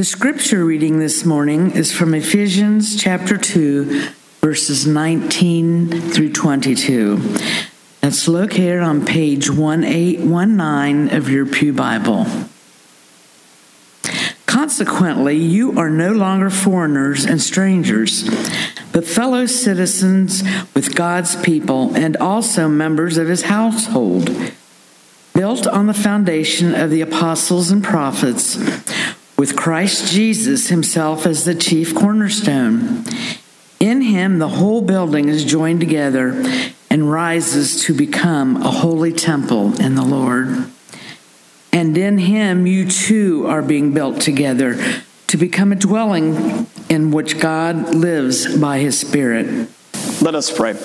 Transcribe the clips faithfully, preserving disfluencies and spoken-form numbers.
scripture reading this morning is from Ephesians chapter two, verses nineteen through twenty-two. That's located on page eighteen nineteen of your Pew Bible. Consequently, you are no longer foreigners and strangers, but fellow citizens with God's people and also members of his household, built on the foundation of the apostles and prophets, with Christ Jesus himself as the chief cornerstone. In him, the whole building is joined together and rises to become a holy temple in the Lord. And in him, you too are being built together to become a dwelling in which God lives by his Spirit. Let us pray.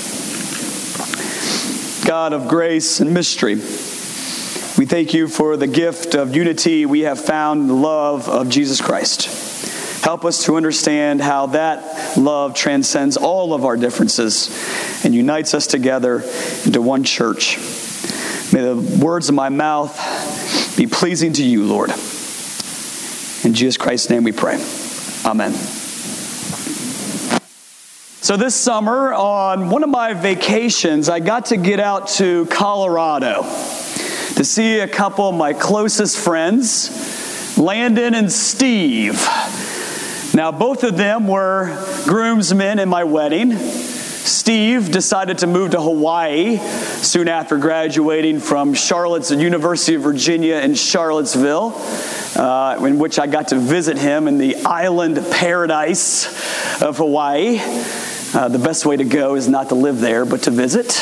God of grace and mystery, we thank you for the gift of unity we have found in the love of Jesus Christ. Help us to understand how that love transcends all of our differences and unites us together into one church. May the words of my mouth be pleasing to you, Lord. In Jesus Christ's name we pray. Amen. So this summer, on one of my vacations, I got to get out to Colorado to see a couple of my closest friends, Landon and Steve. Now, both of them were groomsmen in my wedding. Steve decided to move to Hawaii soon after graduating from Charlotte's University of Virginia in Charlottesville, uh, in which I got to visit him in the island paradise of Hawaii. Uh, the best way to go is not to live there, but to visit.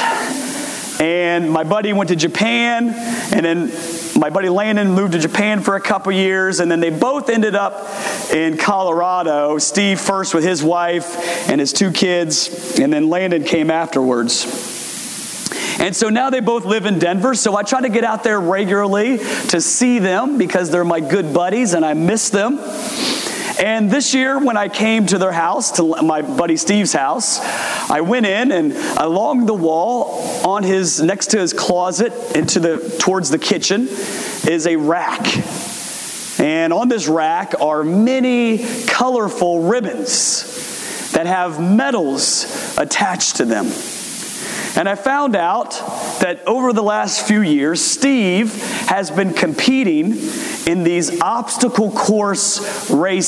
And my buddy went to Japan, and then my buddy Landon moved to Japan for a couple years, and then they both ended up in Colorado. Steve first with his wife and his two kids, and then Landon came afterwards. And so now they both live in Denver, so I try to get out there regularly to see them because they're my good buddies and I miss them. And this year, when I came to their house, to my buddy Steve's house, I went in, and along the wall, on his next to his closet, into the towards the kitchen, is a rack. And on this rack are many colorful ribbons that have medals attached to them. And I found out that over the last few years, Steve has been competing in these obstacle course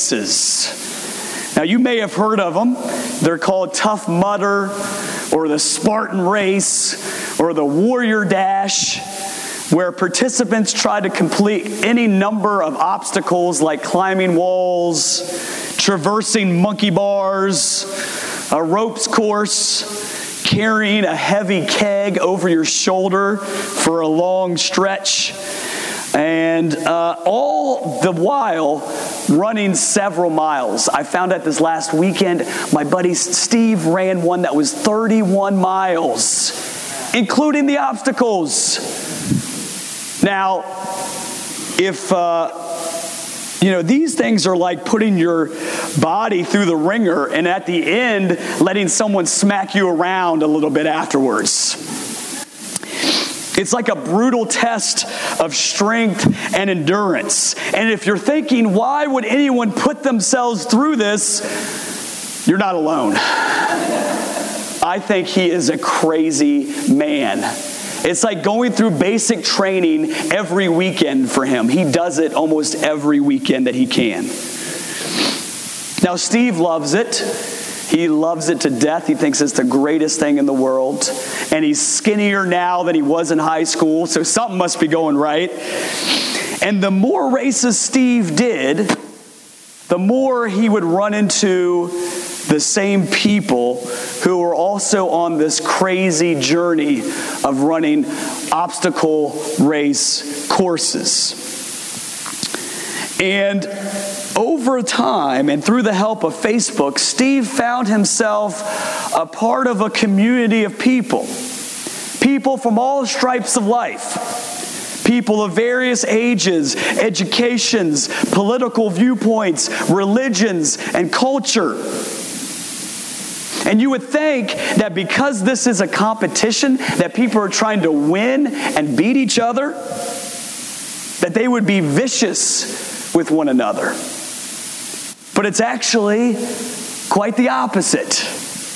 races. Now, you may have heard of them. They're called Tough Mudder, or the Spartan Race, or the Warrior Dash, where participants try to complete any number of obstacles like climbing walls, traversing monkey bars, a ropes course, carrying a heavy keg over your shoulder for a long stretch, and uh, all the while running several miles. I found out this last weekend, my buddy Steve ran one that was thirty-one miles, including the obstacles. Now, if... Uh, You know, these things are like putting your body through the ringer and at the end, letting someone smack you around a little bit afterwards. It's like a brutal test of strength and endurance. And if you're thinking, why would anyone put themselves through this? You're not alone. I think he is a crazy man. It's like going through basic training every weekend for him. He does it almost every weekend that he can. Now, Steve loves it. He loves it to death. He thinks it's the greatest thing in the world. And he's skinnier now than he was in high school, so something must be going right. And the more races Steve did, the more he would run into the same people who were also on this crazy journey of running obstacle race courses. And over time, and through the help of Facebook, Steve found himself a part of a community of people. People from all stripes of life. People of various ages, educations, political viewpoints, religions, and culture. And you would think that because this is a competition, that people are trying to win and beat each other, that they would be vicious with one another. But it's actually quite the opposite.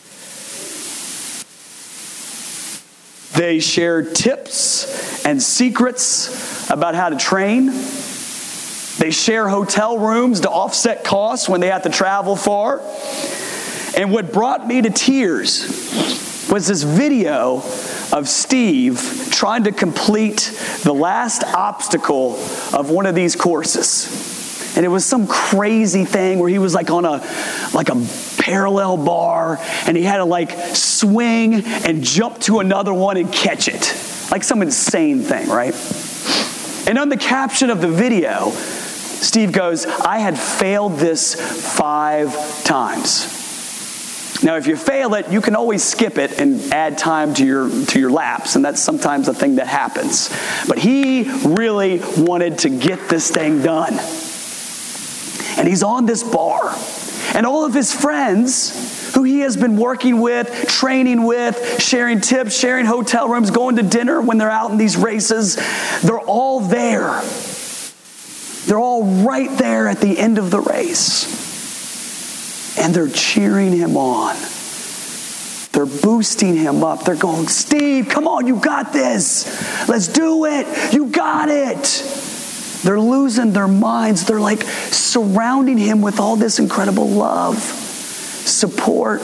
They share tips and secrets about how to train. They share hotel rooms to offset costs when they have to travel far. And what brought me to tears was this video of Steve trying to complete the last obstacle of one of these courses. And it was some crazy thing where he was like on a like a parallel bar, and he had to like swing and jump to another one and catch it. Like some insane thing, right? And on the caption of the video, Steve goes, "I had failed this five times." Now, if you fail it, you can always skip it and add time to your to your laps, and that's sometimes a thing that happens. But he really wanted to get this thing done. And he's on this bar. And all of his friends, who he has been working with, training with, sharing tips, sharing hotel rooms, going to dinner when they're out in these races, they're all there. They're all right there at the end of the race. And they're cheering him on. They're boosting him up. They're going, "Steve, come on, you got this. Let's do it. You got it." They're losing their minds. They're like surrounding him with all this incredible love, support,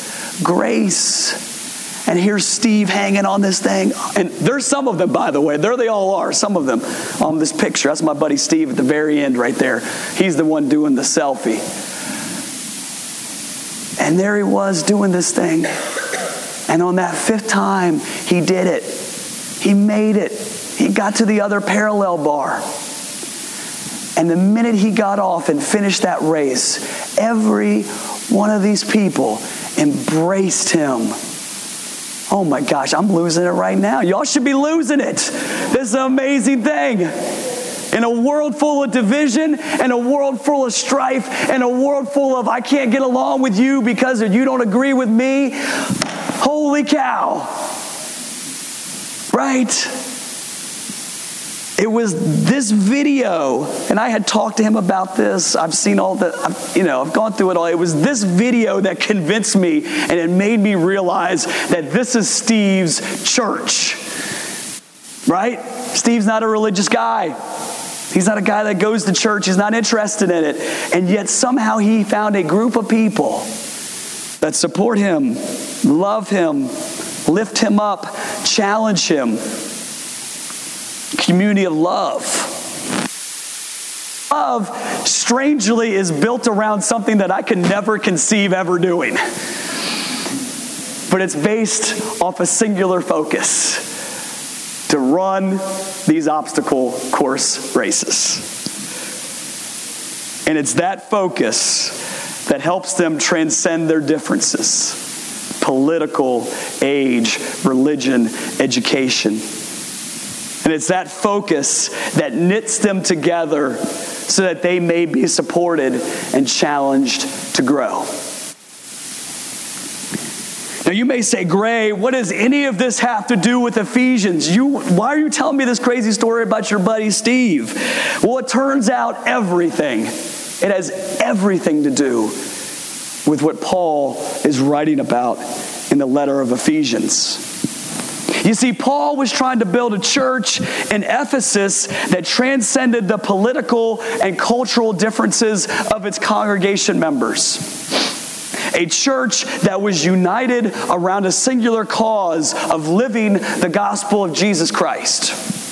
grace. And here's Steve hanging on this thing. And there's some of them, by the way. There they all are, some of them on this picture. That's my buddy Steve at the very end right there. He's the one doing the selfie. And there he was doing this thing. And on that fifth time, he did it. He made it. He got to the other parallel bar. And the minute he got off and finished that race, every one of these people embraced him. Oh my gosh, I'm losing it right now. Y'all should be losing it. This is an amazing thing. In a world full of division, and a world full of strife, and a world full of I can't get along with you because you don't agree with me. Holy cow. Right? It was this video, and I had talked to him about this. I've seen all the, I've, you know, I've gone through it all. It was this video that convinced me, and it made me realize that this is Steve's church. Right? Steve's not a religious guy. He's not a guy that goes to church. He's not interested in it. And yet somehow he found a group of people that support him, love him, lift him up, challenge him. Community of love. Love, strangely, is built around something that I can never conceive ever doing. But it's based off a singular focus: to run these obstacle course races. And it's that focus that helps them transcend their differences: political, age, religion, education. And it's that focus that knits them together so that they may be supported and challenged to grow. Now you may say, "Gray, what does any of this have to do with Ephesians? You, why are you telling me this crazy story about your buddy Steve?" Well, it turns out everything. It has everything to do with what Paul is writing about in the letter of Ephesians. You see, Paul was trying to build a church in Ephesus that transcended the political and cultural differences of its congregation members. A church that was united around a singular cause of living the gospel of Jesus Christ.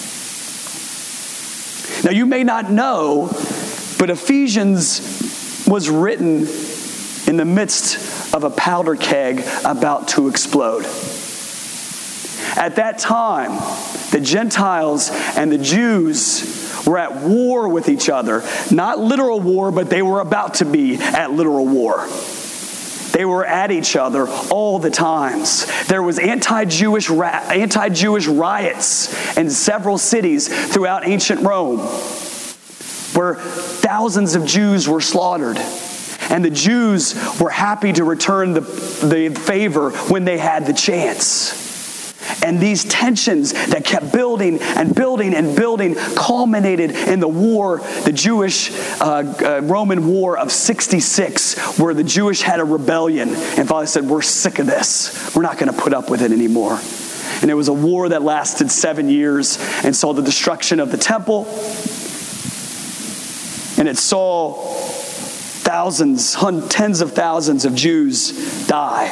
Now, you may not know, but Ephesians was written in the midst of a powder keg about to explode. At that time, the Gentiles and the Jews were at war with each other. Not literal war, but they were about to be at literal war. They were at each other all the times. There was anti-Jewish ra- anti-Jewish riots in several cities throughout ancient Rome, where thousands of Jews were slaughtered. And the Jews were happy to return the, the favor when they had the chance. And these tensions that kept building and building and building culminated in the war, the Jewish uh, uh, Roman War of sixty-six, where the Jewish had a rebellion. And finally said, we're sick of this. We're not going to put up with it anymore. And it was a war that lasted seven years and saw the destruction of the temple. And it saw thousands, hun- tens of thousands of Jews die.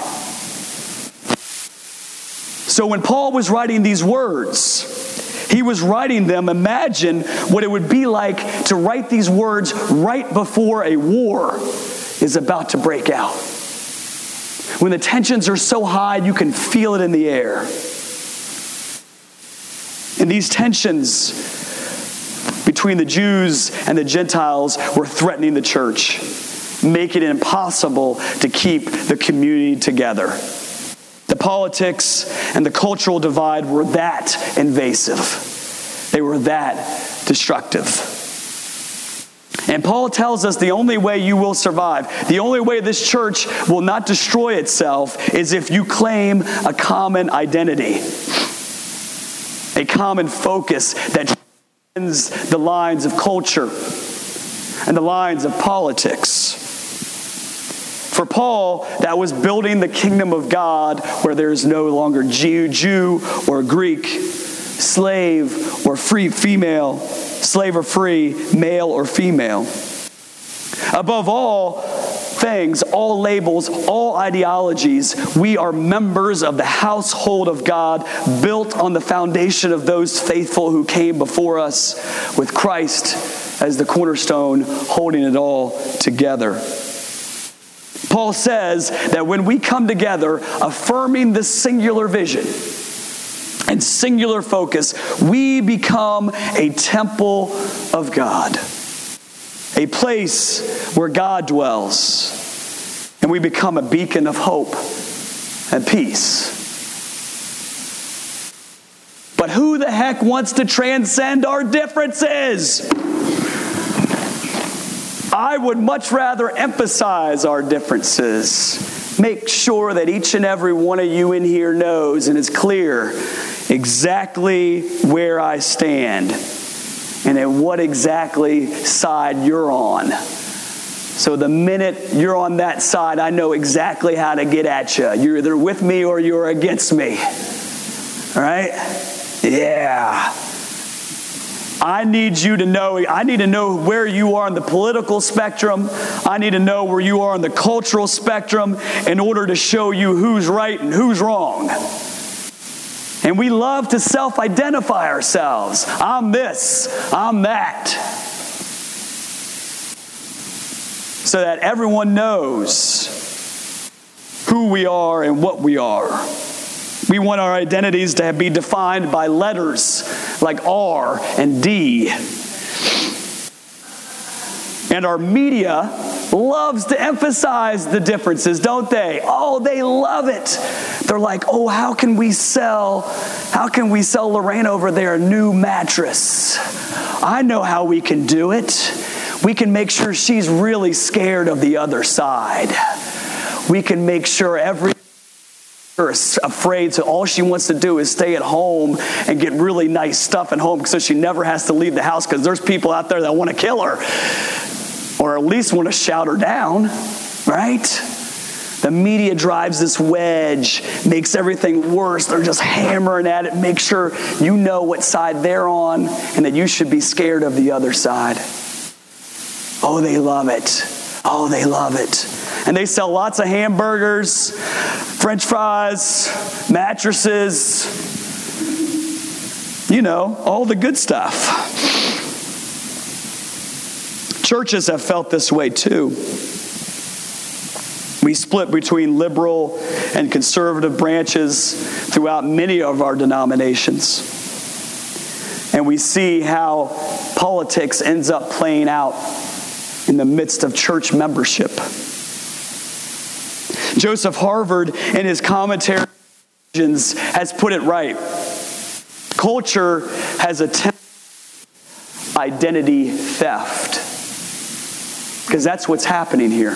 So when Paul was writing these words, he was writing them, imagine what it would be like to write these words right before a war is about to break out. When the tensions are so high, you can feel it in the air. And these tensions between the Jews and the Gentiles were threatening the church, making it impossible to keep the community together. The politics and the cultural divide were that invasive. They were that destructive. And Paul tells us the only way you will survive, the only way this church will not destroy itself, is if you claim a common identity, a common focus that transcends the lines of culture and the lines of politics. For Paul, that was building the kingdom of God where there is no longer Jew, Jew or Greek, slave or free female, slave or free, male or female. Above all things, all labels, all ideologies, we are members of the household of God, built on the foundation of those faithful who came before us, with Christ as the cornerstone, holding it all together. Paul says that when we come together, affirming this singular vision and singular focus, we become a temple of God, a place where God dwells, and we become a beacon of hope and peace. But who the heck wants to transcend our differences? I would much rather emphasize our differences. Make sure that each and every one of you in here knows and is clear exactly where I stand and at what exactly side you're on. So the minute you're on that side, I know exactly how to get at you. You're either with me or you're against me. All right? Yeah. I need you to know, I need to know where you are on the political spectrum. I need to know where you are on the cultural spectrum in order to show you who's right and who's wrong. And we love to self-identify ourselves. I'm this, I'm that. So that everyone knows who we are and what we are. We want our identities to be defined by letters like R and D. And our media loves to emphasize the differences, don't they? Oh, they love it. They're like, oh, how can we sell, how can we sell Lorraine over there a new mattress? I know how we can do it. We can make sure she's really scared of the other side. We can make sure every afraid, so all she wants to do is stay at home and get really nice stuff at home so she never has to leave the house, because there's people out there that want to kill her or at least want to shout her down, right? The media drives this wedge, makes everything worse. They're just hammering at it. Make sure you know what side they're on and that you should be scared of the other side. Oh, they love it. Oh, they love it. And they sell lots of hamburgers, French fries, mattresses, you know, all the good stuff. Churches have felt this way too. We split between liberal and conservative branches throughout many of our denominations. And we see how politics ends up playing out in the midst of church membership. Joseph Harvard, in his commentary, has put it right. Culture has attempted identity theft, because that's what's happening here.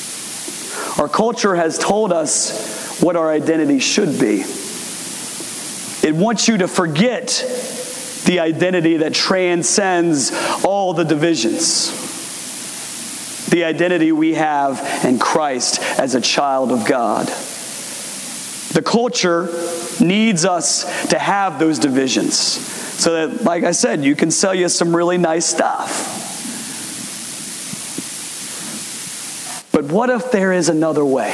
Our culture has told us what our identity should be. It wants you to forget the identity that transcends all the divisions. The identity we have in Christ as a child of God. The culture needs us to have those divisions so that, like I said, you can sell you some really nice stuff. But what if there is another way?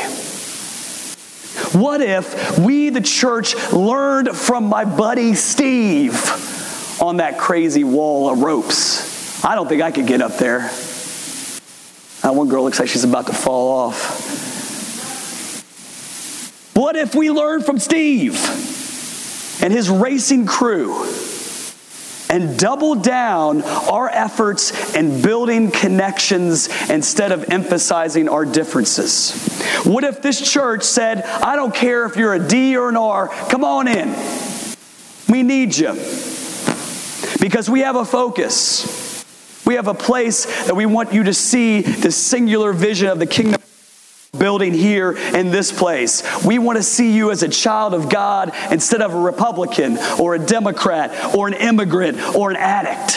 What if we, the church, learned from my buddy Steve on that crazy wall of ropes? I don't think I could get up there. That one girl looks like she's about to fall off. What if we learned from Steve and his racing crew and double down our efforts in building connections instead of emphasizing our differences? What if this church said, I don't care if you're a D or an R, come on in. We need you. Because we have a focus. We have a place that we want you to see the singular vision of the kingdom building here in this place. We want to see you as a child of God instead of a Republican or a Democrat or an immigrant or an addict.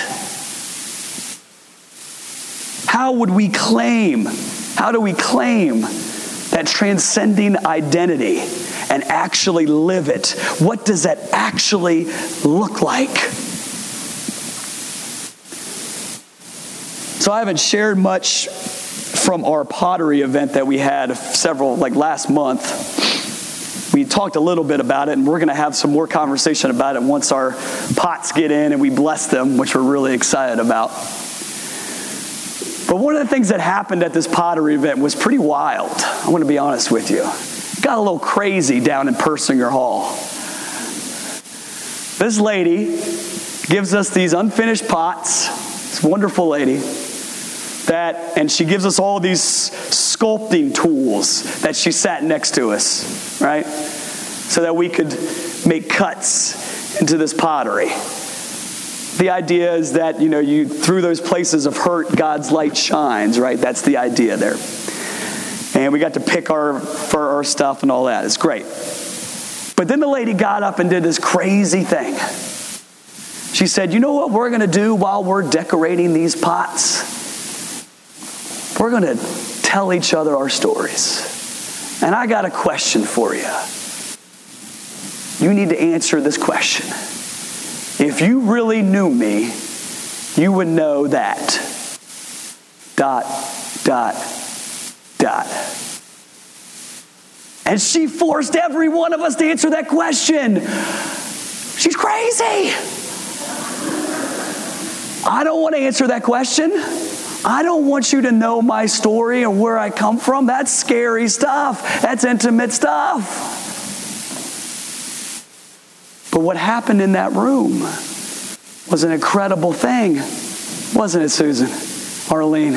How would we claim, how do we claim that transcending identity and actually live it? What does that actually look like? So I haven't shared much from our pottery event that we had several, like last month. We talked a little bit about it, and we're going to have some more conversation about it once our pots get in and we bless them, which we're really excited about. But one of the things that happened at this pottery event was pretty wild. I want to be honest with you. It got a little crazy down in Persinger Hall. This lady gives us these unfinished pots. This wonderful lady. That, and she gives us all these sculpting tools that she sat next to us, right? So that we could make cuts into this pottery. The idea is that, you know, you through those places of hurt, God's light shines, right? That's the idea there. And we got to pick our for our stuff and all that. It's great. But then the lady got up and did this crazy thing. She said, you know what we're going to do while we're decorating these pots? We're going to tell each other our stories. And I got a question for you. You need to answer this question. If you really knew me, you would know that. Dot, dot, dot. And she forced every one of us to answer that question. She's crazy. I don't want to answer that question. I don't want you to know my story and where I come from. That's scary stuff. That's intimate stuff. But what happened in that room was an incredible thing. Wasn't it, Susan? Arlene?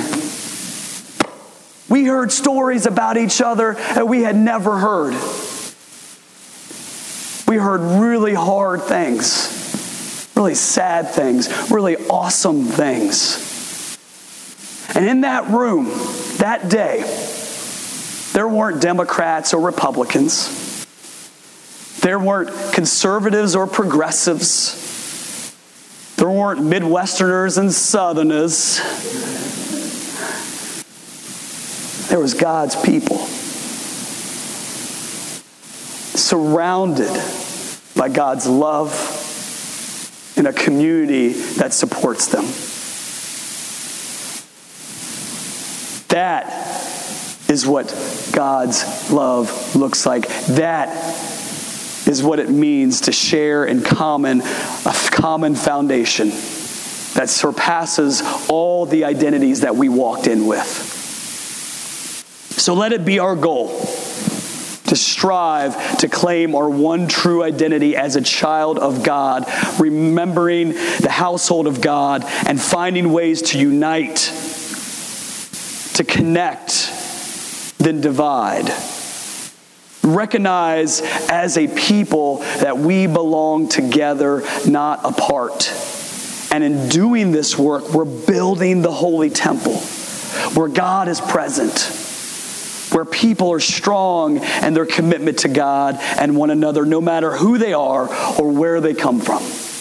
We heard stories about each other that we had never heard. We heard really hard things, really sad things, really awesome things. And in that room, that day, there weren't Democrats or Republicans. There weren't conservatives or progressives. There weren't Midwesterners and Southerners. There was God's people, surrounded by God's love in a community that supports them. That is what God's love looks like. That is what it means to share in common, a common foundation that surpasses all the identities that we walked in with. So let it be our goal to strive to claim our one true identity as a child of God, remembering the household of God and finding ways to unite, to connect, then divide. Recognize as a people that we belong together, not apart. And in doing this work, we're building the holy temple where God is present, where people are strong in their commitment to God and one another, no matter who they are or where they come from.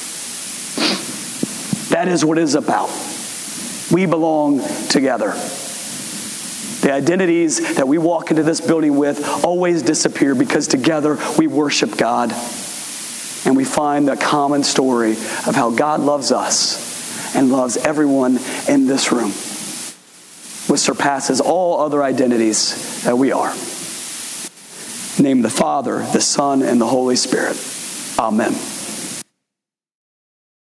That is what it is about. We belong together. The identities that we walk into this building with always disappear because together we worship God. And we find the common story of how God loves us and loves everyone in this room, which surpasses all other identities that we are. Name the Father, the Son, and the Holy Spirit. Amen.